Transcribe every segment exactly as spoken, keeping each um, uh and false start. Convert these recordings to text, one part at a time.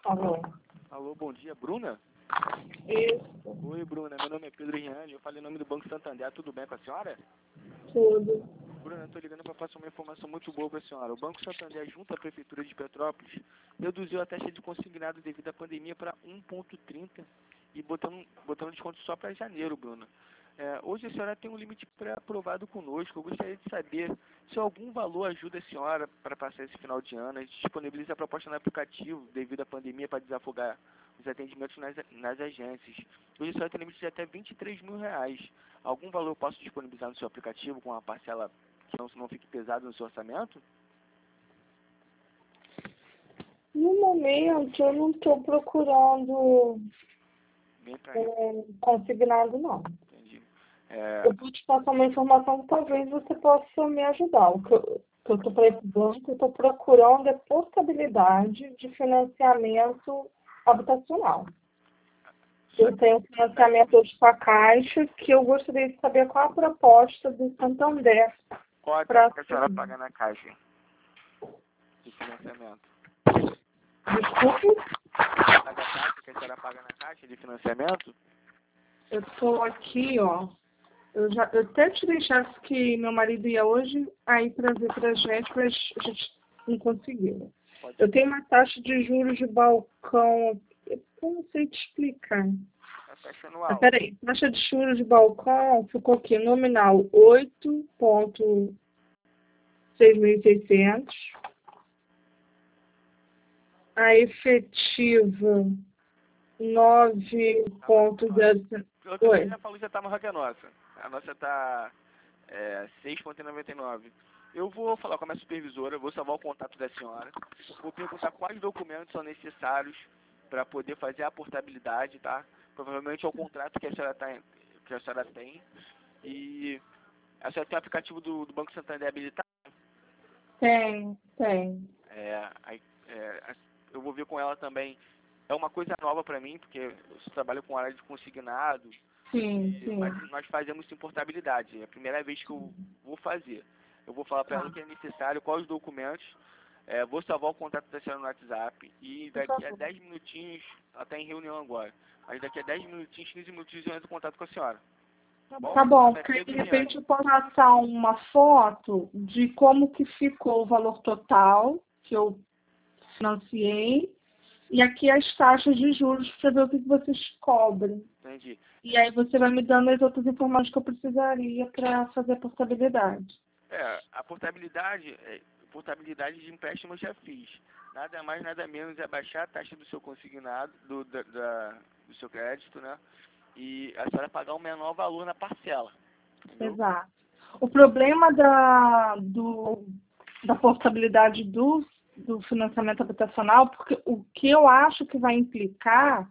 Alô. Alô, bom dia, Bruna? Isso, Oi, Bruna, meu nome é Pedro Riani, eu falei em nome do Banco Santander, tudo bem com a senhora? tudo. Bruna, eu estou ligando para passar uma informação muito boa para a senhora. O Banco Santander, junto à Prefeitura de Petrópolis, reduziu a taxa de consignado devido à pandemia para um vírgula trinta e botando, botando desconto só para janeiro, Bruna. É, hoje a senhora tem um limite pré-aprovado conosco. Eu gostaria de saber se algum valor ajuda a senhora para passar esse final de ano. A gente disponibiliza a proposta no aplicativo devido à pandemia para desafogar os atendimentos nas, nas agências. Hoje a senhora tem limite de até vinte e três mil reais. Algum valor eu posso disponibilizar no seu aplicativo com uma parcela que não, não fique pesado no seu orçamento? No momento, eu não estou procurando Bem pra é, consignado, não. Entendi. É, Eu vou te passar uma informação que talvez você possa me ajudar. O que eu que eu estou precisando, eu estou procurando é possibilidade de financiamento habitacional. Eu tenho um financiamento hoje com a Caixa, que eu gostaria de saber qual a proposta do Santander. qual a Pra taxa que a senhora paga na Caixa de financiamento? Desculpe, Paga a taxa que a senhora paga na Caixa de financiamento? eu estou aqui, ó. Eu, já, eu até te deixasse que meu marido ia hoje aí trazer pra gente, mas a gente não conseguiu. Pode Eu tenho uma taxa de juros de balcão, eu não sei te explicar. a taxa Ah, anual. peraí, taxa de juros de balcão ficou aqui, nominal oito vírgula seis mil e seiscentos. A efetiva nove vírgula zero. Eu também Oi. já falou que já está maior que a nossa. A nossa está é, seis vírgula noventa e nove. Eu vou falar com a minha supervisora, vou salvar o contato da senhora, vou perguntar quais documentos são necessários para poder fazer a portabilidade, tá? Provavelmente é o contrato que a senhora, tá, que a senhora tem. E a senhora tem o aplicativo do, do Banco Santander habilitado? Tem, tem. É, aí, é, eu vou ver com ela também. É uma coisa nova para mim, porque eu trabalho com área de consignado. Sim, E, sim. mas nós fazemos sim portabilidade. É a primeira vez que eu vou fazer. Eu vou falar para ela o que é necessário, quais os documentos. É, vou salvar o contato da senhora no WhatsApp. E Por daqui a favor. dez minutinhos, ela está em reunião agora. Mas daqui a dez minutinhos, quinze minutinhos eu entro em contato com a senhora. Tá bom, É porque aí, de Pedro repente Riani. eu posso passar uma foto de como que ficou o valor total que eu financiei e aqui as taxas de juros para ver o que que vocês cobrem. Entendi. E aí você vai me dando as outras informações que eu precisaria para fazer a portabilidade. É, a portabilidade, é, portabilidade de empréstimo eu já fiz. Nada mais, nada menos é baixar a taxa do seu consignado, do, da, da- do seu crédito, né? E a senhora pagar um menor valor na parcela. Entendeu? Exato. O problema da, do, da portabilidade do, do financiamento habitacional, porque o que eu acho que vai implicar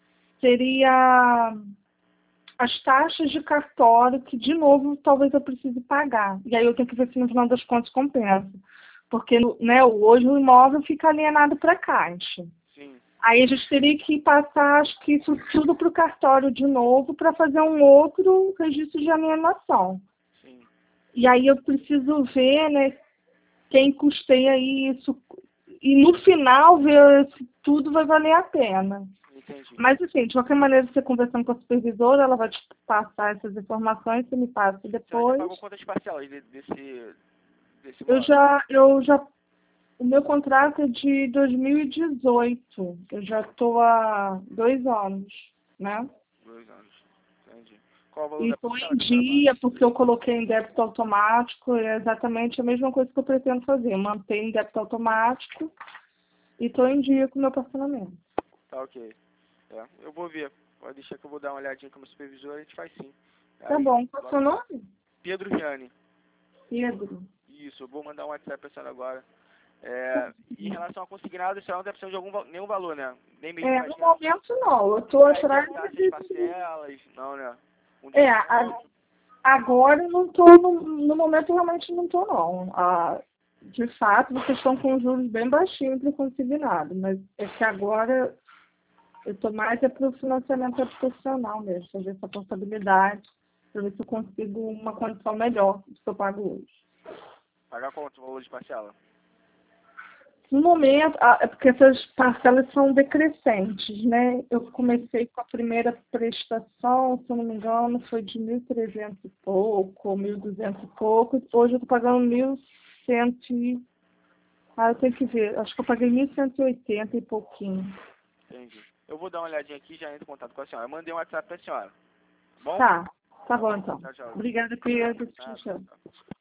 seria as taxas de cartório, que, de novo, talvez eu precise pagar. E aí eu tenho que ver se no final das contas compensa. Porque, né, hoje o imóvel fica alienado para a Caixa. Sim. Aí a gente teria que passar, acho que isso tudo para o cartório de novo para fazer um outro registro de alienação. Sim. E aí eu preciso ver, né, quem custeia isso. E no final ver se tudo vai valer a pena. Entendi. Mas assim, de qualquer maneira, você conversando com a supervisora, ela vai te passar essas informações, você me passa A senhora já depois. pagou quantas parcelas de- desse, desse Eu imóvel? já, eu já, o meu contrato é de dois mil e dezoito. Eu já estou há dois anos, né? Dois anos. Entendi. Qual o valor E da estou parcela em que a senhora dia, porque eu coloquei em débito automático, é exatamente a mesma coisa que eu pretendo fazer, manter em débito automático e estou em dia com o meu parcelamento. paga? Tá ok. É, eu vou ver. Pode deixar que eu vou dar uma olhadinha com o meu supervisor, a gente faz sim. Tá Aí, bom, qual é o seu nome? Pedro Riani. Pedro. Isso, eu vou mandar um WhatsApp pra senhora agora. É, em relação a consignado, a senhora não deve precisar de algum, val- nenhum valor, né? Nem mesmo É, mais no momento não, eu estou atrás taxas, de... parcelas, não, né? Um É, a- desconto. agora eu não estou, no, no momento realmente não estou não. Ah, de fato, vocês estão com juros bem baixinhos para o consignado, mas é que agora eu estou mais é para o financiamento habitacional mesmo, fazer essa portabilidade, para ver se eu consigo uma condição melhor do que eu pago hoje. Pagar quanto o valor de parcela? No momento, ah, é porque essas parcelas são decrescentes, né? Eu comecei com a primeira prestação, se eu não me engano, foi de mil e trezentos e pouco, ou mil e duzentos e pouco. Hoje eu estou pagando mil e cem. Ah, eu tenho que ver. Acho que eu paguei mil cento e oitenta e pouquinho. Entendi. Eu vou dar uma olhadinha aqui e já entro em contato com a senhora. Eu mandei um WhatsApp pra senhora. Bom? Tá, tá bom então. Tchau, tchau. Obrigada, Pedro. Tchau, Nada, tchau. tchau.